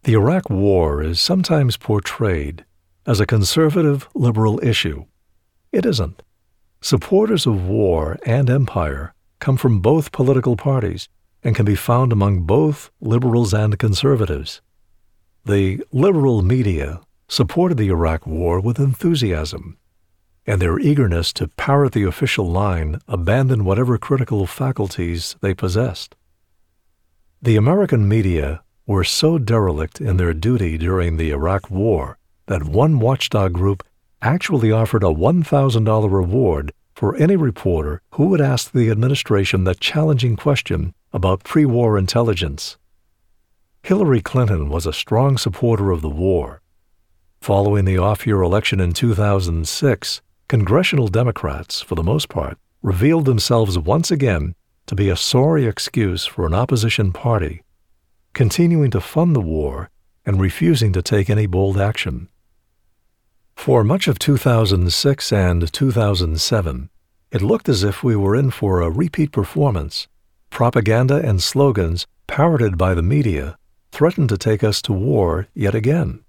The Iraq War is sometimes portrayed as a conservative liberal issue. It isn't. Supporters of war and empire come from both political parties and can be found among both liberals and conservatives. The liberal media supported the Iraq War with enthusiasm, and their eagerness to parrot the official line abandoned whatever critical faculties they possessed. The American media were so derelict in their duty during the Iraq War that one watchdog group actually offered a $1,000 reward for any reporter who would ask the administration that challenging question about pre-war intelligence. Hillary Clinton was a strong supporter of the war. Following the off-year election in 2006, congressional Democrats, for the most part, revealed themselves once again to be a sorry excuse for an opposition party, continuing to fund the war and refusing to take any bold action. For much of 2006 and 2007, it looked as if we were in for a repeat performance. Propaganda and slogans parroted by the media threatened to take us to war yet again.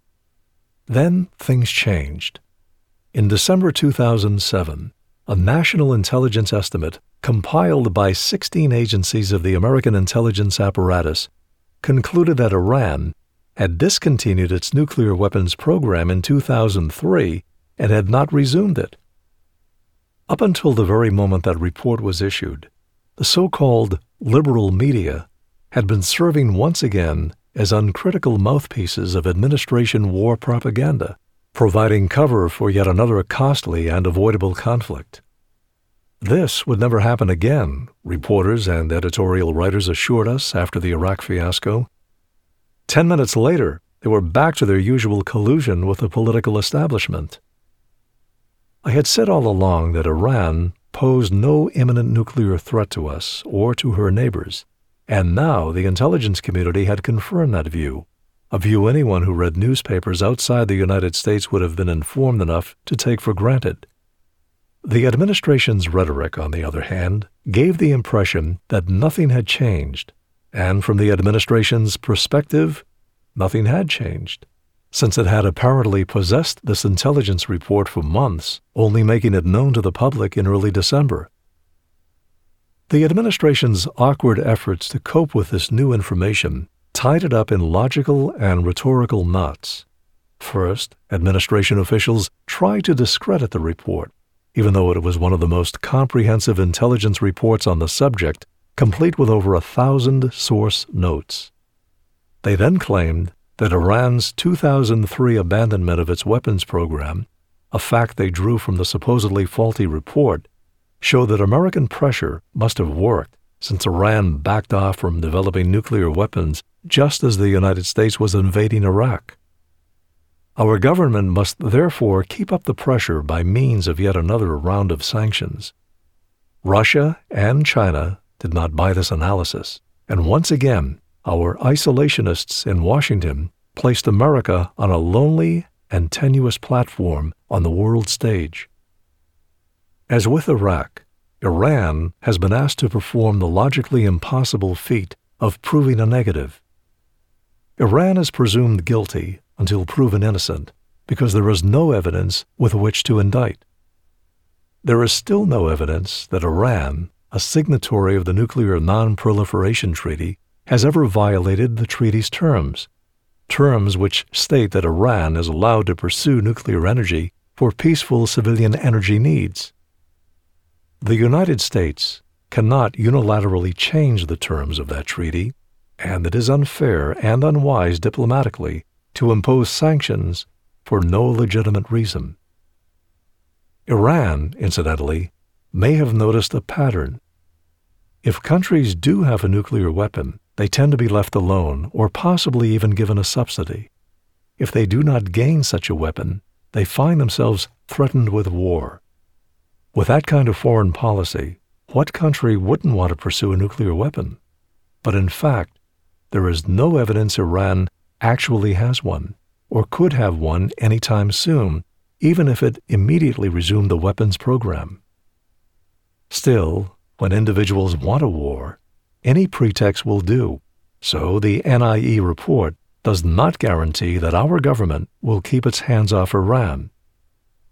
Then things changed. In December 2007, a national intelligence estimate compiled by 16 agencies of the American intelligence apparatus concluded that Iran had discontinued its nuclear weapons program in 2003 and had not resumed it. Up until the very moment that report was issued, the so-called liberal media had been serving once again as uncritical mouthpieces of administration war propaganda, providing cover for yet another costly and avoidable conflict. This would never happen again, reporters and editorial writers assured us after the Iraq fiasco. 10 minutes later, they were back to their usual collusion with the political establishment. I had said all along that Iran posed no imminent nuclear threat to us or to her neighbors, and now the intelligence community had confirmed that view, a view anyone who read newspapers outside the United States would have been informed enough to take for granted. The administration's rhetoric, on the other hand, gave the impression that nothing had changed, and from the administration's perspective, nothing had changed, since it had apparently possessed this intelligence report for months, only making it known to the public in early December. The administration's awkward efforts to cope with this new information tied it up in logical and rhetorical knots. First, administration officials tried to discredit the report, even though it was one of the most comprehensive intelligence reports on the subject, complete with over 1,000 source notes. They then claimed that Iran's 2003 abandonment of its weapons program, a fact they drew from the supposedly faulty report, showed that American pressure must have worked, since Iran backed off from developing nuclear weapons just as the United States was invading Iraq. Our government must therefore keep up the pressure by means of yet another round of sanctions. Russia and China did not buy this analysis, and once again, our isolationists in Washington placed America on a lonely and tenuous platform on the world stage. As with Iraq, Iran has been asked to perform the logically impossible feat of proving a negative. Iran is presumed guilty until proven innocent because there is no evidence with which to indict. There is still no evidence that Iran, a signatory of the Nuclear Non-Proliferation Treaty, has ever violated the treaty's terms which state that Iran is allowed to pursue nuclear energy for peaceful civilian energy needs. The United States cannot unilaterally change the terms of that treaty, and it is unfair and unwise diplomatically to impose sanctions for no legitimate reason. Iran, incidentally, may have noticed a pattern. If countries do have a nuclear weapon, they tend to be left alone or possibly even given a subsidy. If they do not gain such a weapon, they find themselves threatened with war. With that kind of foreign policy, what country wouldn't want to pursue a nuclear weapon? But in fact, there is no evidence Iran actually has one, or could have one anytime soon, even if it immediately resumed the weapons program. Still, when individuals want a war, any pretext will do, so the NIE report does not guarantee that our government will keep its hands off Iran.